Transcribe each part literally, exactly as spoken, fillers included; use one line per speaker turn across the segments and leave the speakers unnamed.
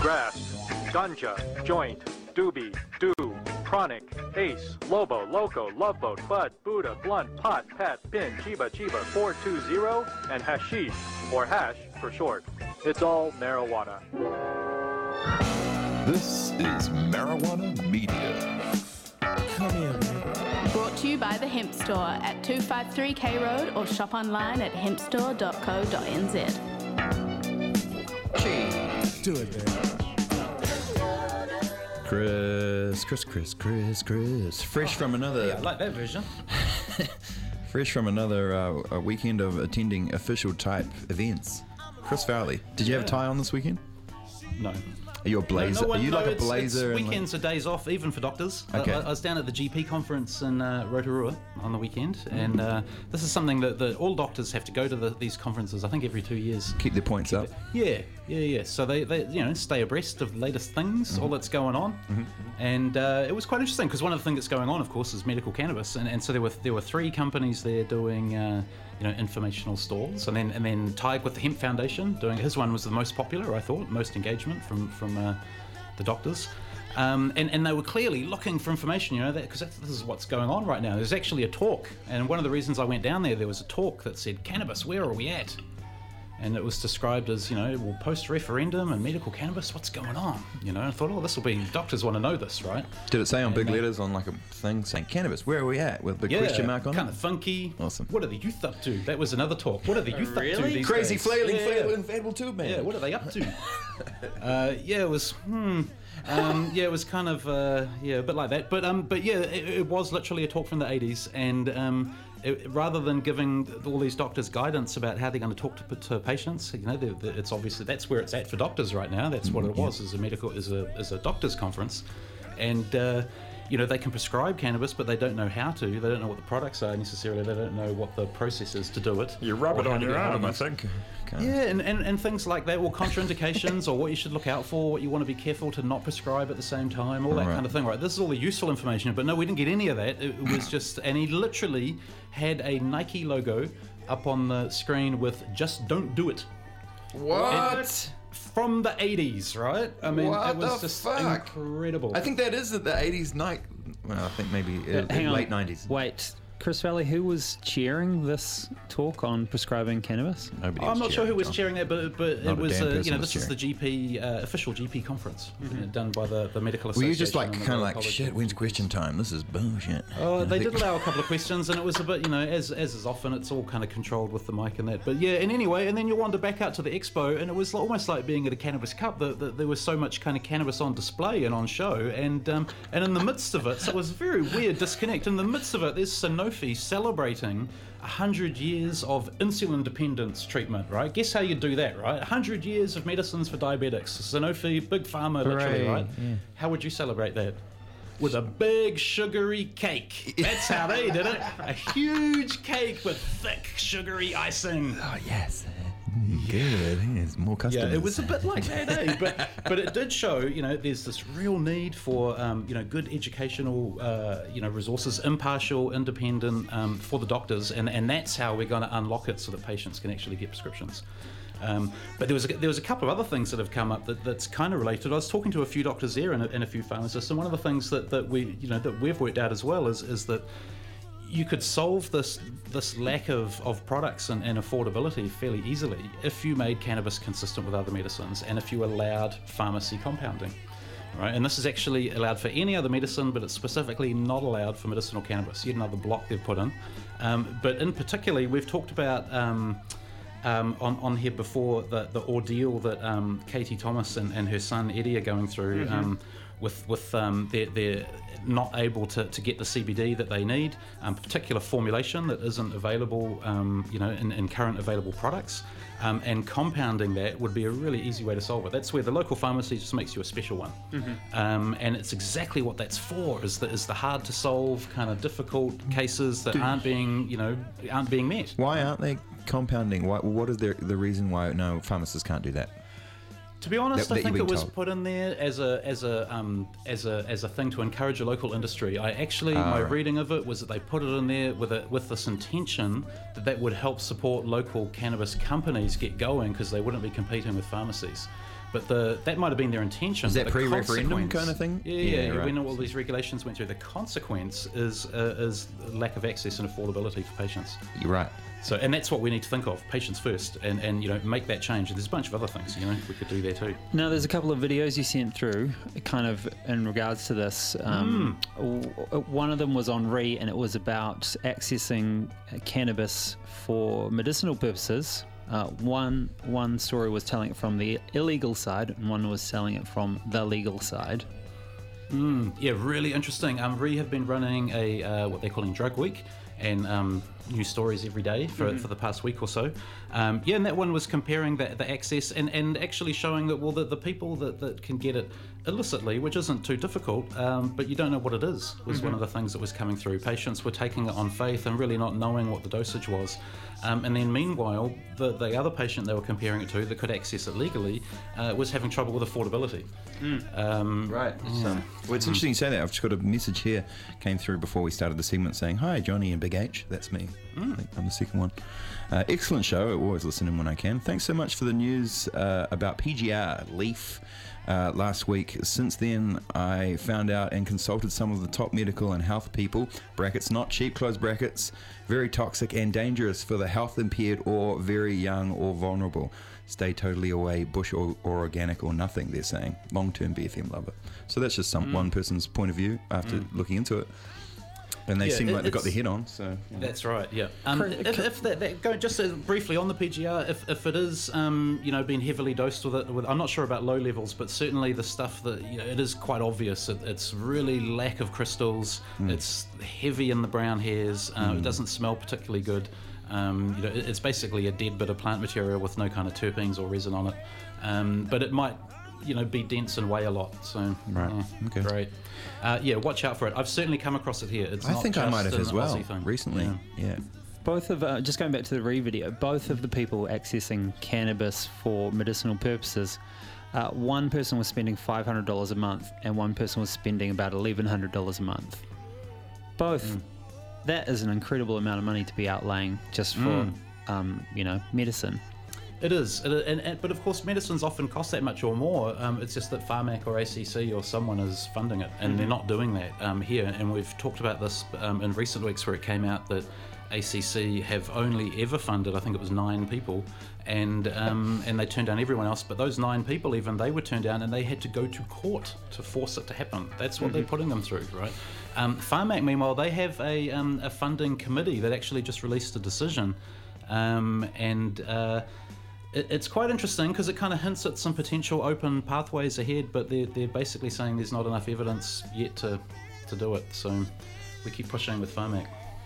grass, ganja, joint, doobie, do, chronic, ace, lobo, loco, love boat, bud, buddha, blunt, pot, pat, pin, chiba, chiba, four two zero, and hashish, or hash for short. It's all marijuana.
This is Marijuana Media.
Come here, man.
Brought to you by The Hemp Store at two fifty-three K Road or shop online at hemp store dot co dot n z.
Do it, man.
Chris, Chris, Chris, Chris, Chris. Fresh from another.
Yeah, I like that version.
Fresh from another uh, a weekend of attending official type events. Chris Fowley, did you have a tie on this weekend?
No.
Are you a blazer?
No, no one,
Are you
no,
like a
it's,
blazer?
It's
and
weekends
like...
are days off, even for doctors.
Okay.
I, I was down at the G P conference in uh, Rotorua on the weekend, and uh, this is something that, that all doctors have to go to the, these conferences. I think every two years.
Keep their points
Keep
up.
it. Yeah, yeah, yeah. So they, they, you know, stay abreast of the latest things, mm-hmm. all that's going on, mm-hmm. and uh, it was quite interesting because one of the things that's going on, of course, is medical cannabis, and, and so there were there were three companies there doing. Uh, you know, informational stalls, and then and then tied with the Hemp Foundation doing his one was the most popular, I thought, most engagement from from uh, the doctors, um, and and they were clearly looking for information, you know, because this is what's going on right now. There's actually a talk, and one of the reasons I went down there, there was a talk that said, "Cannabis, where are we at?" And it was described as, you know, well, post-referendum and medical cannabis, what's going on? You know, I thought, oh, this will be, doctors want to know this, right?
Did it say on
and
big
they,
letters on like a thing saying cannabis, where are we at? With a big
yeah,
question mark on
kind
it?
of funky.
Awesome.
What are the youth up to? That was another talk. What are the youth
Really?
up to these
Crazy
days?
flailing,
yeah.
flailing, inflatable tube man.
Yeah, what are they up to? uh, yeah, it was, hmm. Um, yeah, it was kind of, uh, yeah, a bit like that. But um, but yeah, it, it was literally a talk from the eighties, and um, it, rather than giving all these doctors guidance about how they're going to talk to, to patients, you know, they're, they're, it's obviously that's where it's at for doctors right now. That's what it was, as a medical, as a as a doctors conference, and. Uh, You know, they can prescribe cannabis, but they don't know how to. They don't know what the products are necessarily. They don't know what the process is to do it.
You rub
or
it
how
on
to
your
get hold
arm,
of
I
it.
think. Okay.
Yeah, and, and, and things like that, or contraindications, or what you should look out for, what you want to be careful to not prescribe at the same time, all that
Right.
kind of thing, right? This is all the useful information, but no, we didn't get any of that. It was just, and he literally had a Nike logo up on the screen with "Just Don't Do It."
What?
From the eighties, right? I mean,
What
it was
the
just
fuck?
incredible.
I think that is the eighties night. Well, I think maybe uh,
Hang on.
late nineties.
Wait, Chris Valley, who was chairing this talk on prescribing cannabis?
Nobody
I'm
was
not sure who was
John.
chairing that, but but
Not
it
a
was
damn
uh, you
person
know
was
this is the G P uh, official G P conference uh, done by the, the medical
Were
association.
you just like
and the
kind of like,
College.
shit, when's question time? This is bullshit.
Oh,
I
they
think-
did allow a couple of questions, and it was a bit, you know, as as is often, it's all kind of controlled with the mic and that. But yeah, and anyway, and then you wander back out to the expo, and it was almost like being at a cannabis cup. That the, there was so much kind of cannabis on display and on show, and um, and in the midst of it, so it was a very weird disconnect. In the midst of it, there's Sanofi celebrating a hundred years of insulin dependence treatment, right? Guess how you do that, right? A hundred years of medicines for diabetics. Sanofi, big pharma, literally,
Hooray,
right?
yeah.
How would you celebrate that? With a big sugary cake. That's how they did it. A huge cake with thick sugary icing.
Oh, yes. Good. There's more customers.
Yeah, it was a bit like that, eh? But but it did show, you know, there's this real need for, um, you know, good educational, uh, you know, resources, impartial, independent um, for the doctors, and, and that's how we're going to unlock it so that patients can actually get prescriptions. Um, but there was a, there was a couple of other things that have come up that, that's kind of related. I was talking to a few doctors there and a, and a few pharmacists, and one of the things that, that we, you know, that we've worked out as well is is that you could solve this this lack of, of products and, and affordability fairly easily if you made cannabis consistent with other medicines and if you allowed pharmacy compounding. Right? And this is actually allowed for any other medicine, but it's specifically not allowed for medicinal cannabis. Yet another block they've put in. Um, but in particular, we've talked about um, um, on, on here before the, the ordeal that um, Katie Thomas and, and her son Eddie are going through mm-hmm. um, with, with um, their, their not able to, to get the C B D that they need, um, particular formulation that isn't available, um, you know, in, in current available products, um, and compounding that would be a really easy way to solve it. That's where the local pharmacy just makes you a special one, mm-hmm. um, and it's exactly what that's for. Is the is the hard to solve kind of difficult cases that aren't being, you know, aren't being met.
Why aren't they compounding? Why, what is the the reason why no pharmacists can't do that?
To be honest,
That-
I
that
think
you've
it
been
was
told.
put in there as a as a um, as a as a thing to encourage a local industry. I actually
Ah,
my
right.
reading of it was that they put it in there with a, with this intention that that would help support local cannabis companies get going because they wouldn't be competing with pharmacies. But the that might have been their intention.
Is
but
that
the
pre-referendum
consequence-
kind of thing?
Yeah,
Yeah,
yeah.
right.
When all these regulations went through, the consequence is uh, is lack of access and affordability for patients.
You're right.
So, and that's what we need to think of: patients first, and and you know make that change. There's a bunch of other things you know we could do there too.
Now, there's a couple of videos you sent through, kind of in regards to this. Um, w- One of them was on Re, and it was about accessing cannabis for medicinal purposes. Uh, one one story was telling it from the illegal side, and one was selling it from the legal side.
Yeah, really interesting. Um, Re have been running a uh, what they're calling Drug Week, and um, new stories every day for for the past week or so. Um, yeah, and that one was comparing the, the access and, and actually showing that well the, the people that, that can get it illicitly, which isn't too difficult, um, but you don't know what it is, was one of the things that was coming through. Patients were taking it on faith and really not knowing what the dosage was. Um, and then meanwhile, the, the other patient they were comparing it to that could access it legally uh, was having trouble with affordability. Um,
Right. So, well, it's interesting you say that. I've just got a message here came through before we started the segment saying, "Hi, Johnny and Big H." That's me. I think I'm the second one. Uh, excellent show. I always listen in when I can. Thanks so much for the news uh, about P G R Leaf uh, last week. Since then, I found out and consulted some of the top medical and health people. Brackets not cheap, close brackets. Very toxic and dangerous for the health impaired or very young or vulnerable. Stay totally away, bush or, or organic or nothing, they're saying. Long-term B F M lover. So that's just some one person's point of view after looking into it. And they
Yeah,
seem
it-
like they've got
it's-
their head on. So you know.
That's right. Yeah. Um,
Cor-
if, if that, that go just uh, briefly on the P G R, if, if it is um, you know being heavily dosed with it, with, I'm not sure about low levels, but certainly the stuff that you know, it is quite obvious. It, it's really lack of crystals. It's heavy in the brown hairs. Uh, It doesn't smell particularly good. Um, you know, it, it's basically a dead bit of plant material with no kind of terpenes or resin on it. Um, but it might. You know, be dense and weigh a lot. So,
Right,
yeah,
okay.
great. Uh, yeah, watch out for it. I've certainly come across it here. It's
I
not
think I
just
might have
an
as well
Aussie thing.
recently.
Yeah.
Yeah.
Both of, uh, just going back to the Re video, both of the people accessing cannabis for medicinal purposes, uh, one person was spending five hundred dollars a month and one person was spending about eleven hundred dollars a month. Both, that is an incredible amount of money to be outlaying just for, um, you know, medicine.
It is, it, and, and, but of course medicines often cost that much or more. Um, it's just that Pharmac or A C C or someone is funding it, and they're not doing that um, here. And we've talked about this um, in recent weeks where it came out that A C C have only ever funded, I think it was nine people, and um, and they turned down everyone else. But those nine people, even they were turned down, and they had to go to court to force it to happen. That's what they're putting them through, right? Um, Pharmac, meanwhile, they have a um, a funding committee that actually just released a decision, um, and. Uh, It, it's quite interesting because it kind of hints at some potential open pathways ahead, but they're, they're basically saying there's not enough evidence yet to, to do it. So we keep pushing with Pharmac.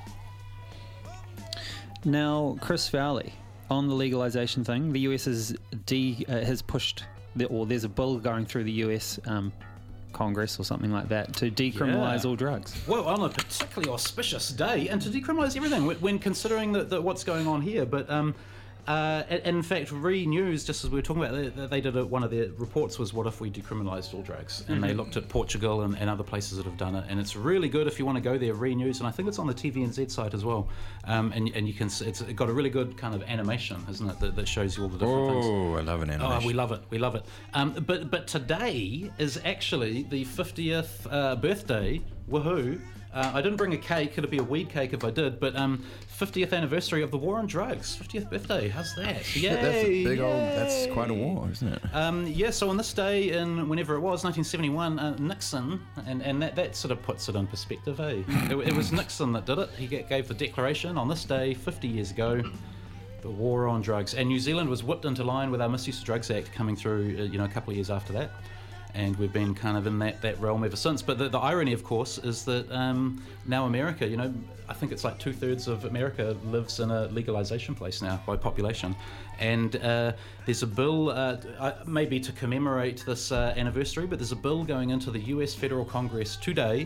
Now, Chris Fowley, on the legalization thing, the U S is de, uh, has pushed, the, or there's a bill going through the U S um, Congress or something like that to decriminalize
Yeah.
all drugs.
Well, on a particularly auspicious day, and to decriminalise everything when- when considering that, that what's going on here. But um, uh, and and in fact, Re News, just as we were talking about, they, they did a, one of their reports was what if we decriminalised all drugs, and they looked at Portugal and, and other places that have done it, and it's really good if you want to go there. Re News, and I think it's on the T V N Z site as well, um, and and you can s- it's got a really good kind of animation, isn't it, that, that shows you all the different things.
Oh, I love an animation.
Oh, we love it. We love it. Um, but but today is actually the fiftieth uh, birthday. Woohoo! Uh, I didn't bring a cake. It'd be a weed cake if I did. But um, fiftieth anniversary of the war on drugs. fiftieth birthday. How's that? Yay!
That's a big old. That's
yay.
quite a war, isn't it?
Um, yeah, so on this day in whenever it was, nineteen seventy-one, uh, Nixon, and, and that, that sort of puts it in perspective, eh? it, it was Nixon that did it. He g- gave the declaration on this day fifty years ago, the war on drugs. And New Zealand was whipped into line with our Misuse of Drugs Act coming through, uh, you know, a couple of years after that. And we've been kind of in that, that realm ever since. But the, the irony, of course, is that um, now America, you know, I think it's like two-thirds of America lives in a legalization place now by population. And uh, there's a bill, uh, uh, maybe to commemorate this uh, anniversary, but there's a bill going into the U S Federal Congress today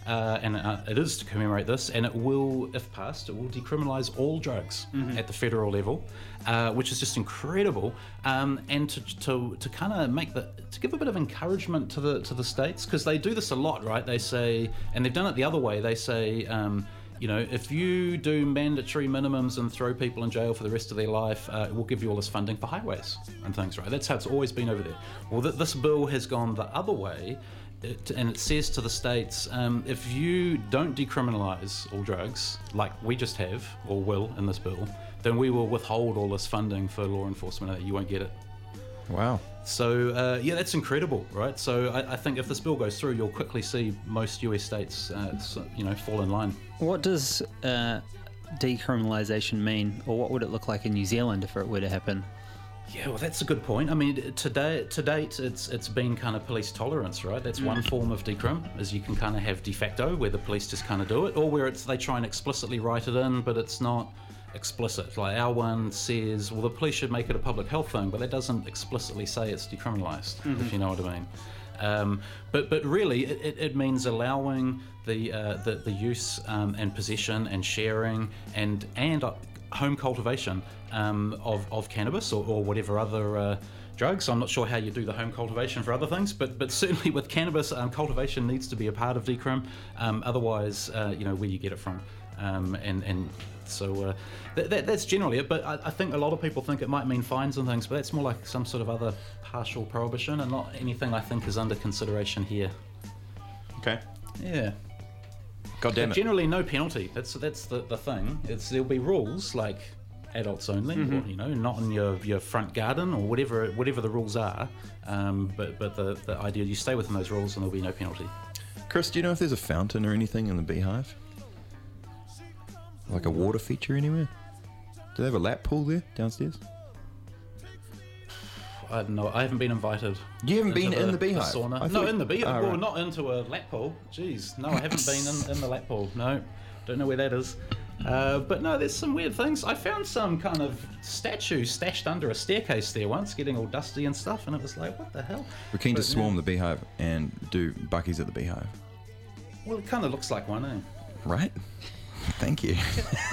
uh, and uh, it is to commemorate this, and it will, if passed, it will decriminalise all drugs
Mm-hmm.
at the federal level, uh, which is just incredible, um, and to to, to kind of make the to give a bit of encouragement to the to the states, because they do this a lot, right? They say, and they've done it the other way. They say. Um, You know, if you do mandatory minimums and throw people in jail for the rest of their life, uh, we'll give you all this funding for highways and things, right? That's how it's always been over there. Well, th- this bill has gone the other way, it, and it says to the states, um, if you don't decriminalise all drugs, like we just have, or will in this bill, then we will withhold all this funding for law enforcement. You won't get it.
Wow.
So, uh, yeah, that's incredible, right? So I, I think if this bill goes through, you'll quickly see most U S states, uh, so, you know, fall in line.
What does uh, decriminalisation mean, or what would it look like in New Zealand if it were to happen?
Yeah, well, that's a good point. I mean, today, to date, it's it's been kind of police tolerance, right? That's one form of decrim, is you can kind of have de facto, where the police just kind of do it, or where it's they try and explicitly write it in, but it's not explicit. Like our one says, well, the police should make it a public health thing, but that doesn't explicitly say it's decriminalised, mm-hmm. if you know what I mean. Um, but but really, it, it, it means allowing the uh, the, the use um, and possession and sharing and and uh, home cultivation um, of of cannabis or, or whatever other uh, drugs. I'm not sure how you do the home cultivation for other things, but but certainly with cannabis, um, cultivation needs to be a part of decrim. Um, otherwise, uh, you know, where you get it from, um, and and. So uh, th- th- that's generally it, but I-, I think a lot of people think it might mean fines and things, but that's more like some sort of other partial prohibition and not anything I think is under consideration here.
Okay.
Yeah.
God damn
But
it.
generally no penalty. That's that's the, the thing. It's there'll be rules like adults only,
Mm-hmm.
or, you know, not in your, your front garden or whatever whatever the rules are. Um, but but the, the idea you stay within those rules and there'll be no penalty.
Chris, do you know if there's a fountain or anything in the beehive? Like a water feature anywhere? Do they have a lap pool there downstairs?
I don't know. I haven't been invited.
You haven't
into
been in the beehive?
sauna.
I
No,
thought-
in the beehive.
Oh,
well,
right.
not into a lap pool. Jeez, no, I haven't been in, in the lap pool. No, don't know where that is. Uh, but no, there's some weird things. I found some kind of statue stashed under a staircase there once, getting all dusty and stuff, and it was like, what the hell?
We're keen to
But,
swarm
yeah.
the beehive and do Bucky's at the beehive.
Well, it kind of looks like one, eh?
Right? Thank you.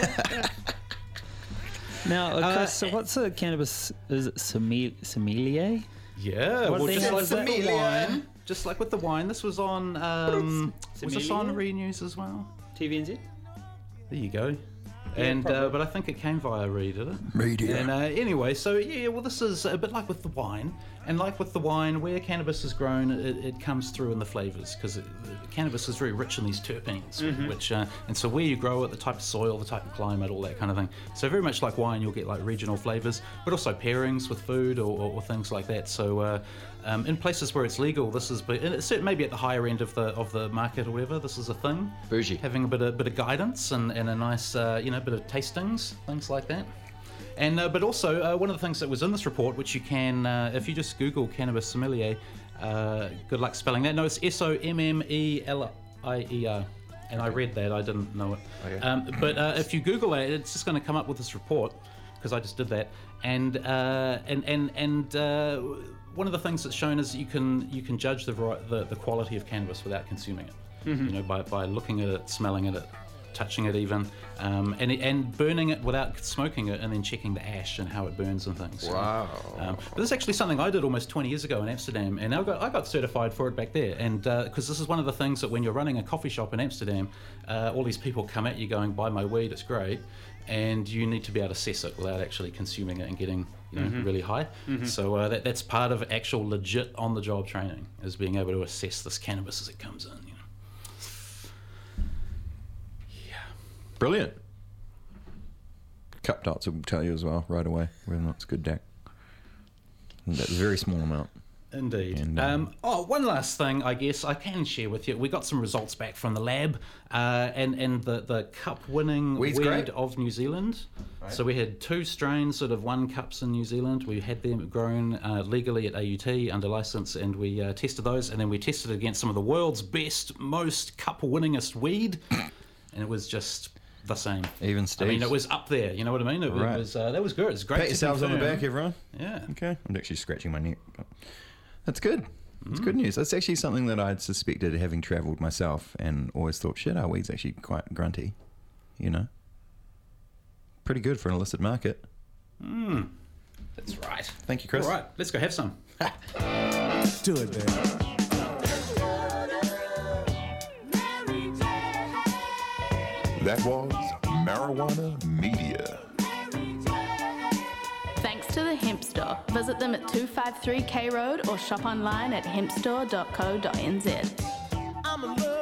Now, uh,
Uh,
Chris, so what's a cannabis? Is it sommelier? sommelier?
Yeah,
What
well,
the
just
hell
like
is
with
that?
the wine, just like with the wine, this was on. Um, was this on
Sommelier?
Renews as well?
T V N Z?
There you go. And uh, but I think it came via Reed, did it?
Media.
And uh, anyway, so yeah, well, this is a bit like with the wine, and like with the wine, where cannabis is grown, it, it comes through in the flavors because cannabis is very rich in these terpenes, which uh, and so where you grow it, the type of soil, the type of climate, all that kind of thing. So very much like wine, you'll get like regional flavors, but also pairings with food or, or, or things like that. So. Uh, Um, in places where it's legal, this is, and it's maybe at the higher end of the of the market or whatever. This is a thing.
Bougie.
Having a bit of bit of guidance and, and a nice, uh, you know, bit of tastings, things like that. And uh, but also uh, one of the things that was in this report, which you can, uh, if you just Google cannabis sommelier, uh, good luck spelling that. No, it's S O M M E L I E R. And I read that, I didn't know it.
Okay.
Um, but uh, if you Google it, it's just going to come up with this report because I just did that. And uh, and and and. Uh, One of the things that's shown is you can you can judge the vari- the, the quality of cannabis without consuming it. Mm-hmm. You know, by, by looking at it, smelling at it, touching it even, um, and it, and burning it without smoking it, and then checking the ash and how it burns and things.
Wow.
Um, but this is actually something I did almost twenty years ago in Amsterdam, and I got I got certified for it back there. And because uh, this is one of the things that when you're running a coffee shop in Amsterdam, uh, all these people come at you going, "Buy my weed, it's great," and you need to be able to assess it without actually consuming it and getting. You know,
Mm-hmm.
really high. Mm-hmm. So uh, that, that's part of actual legit on-the-job training, is being able to assess this cannabis as it comes in. You know. Yeah.
Brilliant. Cup dots will tell you as well right away whether or not it's good deck. That's a very small amount.
Indeed.
And,
um,
um,
oh, one last thing I guess I can share with you. We got some results back from the lab, uh, and and the the cup-winning
Weed's
weed
great.
of New Zealand. So we had two strains, sort of one cups in New Zealand. We had them grown uh, legally at A U T under license, and we uh, tested those, and then we tested it against some of the world's best, most cup-winningest weed, and it was just the same.
Even
I
Steve.
mean, it was up there. You know what I mean? It,
Right.
it was uh, that was good. It's great.
Pat
to
yourselves on the
confirm.
back, everyone.
Yeah.
Okay. I'm actually scratching my neck. But that's good. It's good news. That's actually something that I'd suspected, having travelled myself, and always thought, shit, our weed's actually quite grunty, you know? Pretty good for an illicit market.
Mm. That's right.
Thank you, Chris.
All right, let's go have some.
Let's do it, man.
That was Marijuana Media.
Thanks to the Hemp Store. Visit them at two fifty-three K Road or shop online at hemp store dot co dot n z.
I'm in love.